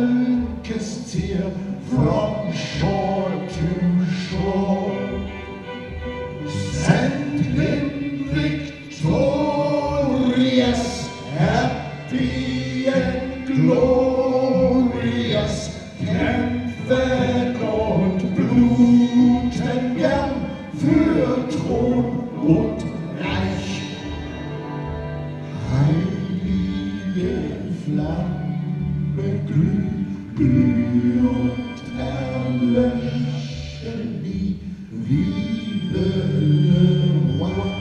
Volkes Zier from shore to shore. Send him victorious, happy and glorious, kämpfen und bluten gern für Thron und Reich. Heilige Flamme, glüh und erlösche nie, vive le roi.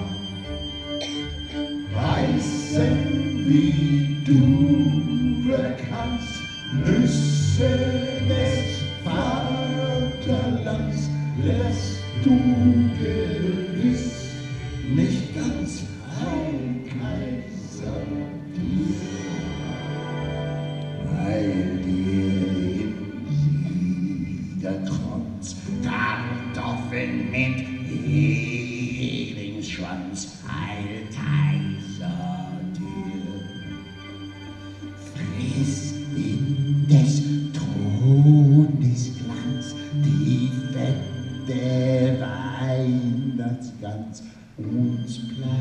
Weißen wie du kannst, Nüsse des Vaterlands lässt du gewiss nicht ganz ein Kaiser dir, weil dir im Siegerkranz Kartoffeln mit Heringsschwanz heil Kaiser dir. Friss in des Thrones Glanz die fette Weihnachtsgans, uns bleibt